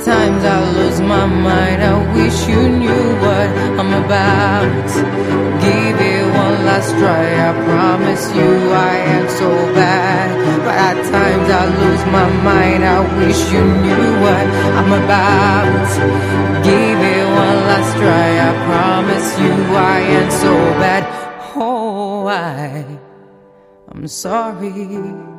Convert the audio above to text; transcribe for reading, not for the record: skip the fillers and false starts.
times I lose my mind. I wish you knew what I'm about. Give it one last try, I promise you I am so bad. But at times I lose my mind. I wish you knew what I'm about. Give it one last try, I promise you I am so bad. Oh, I'm sorry.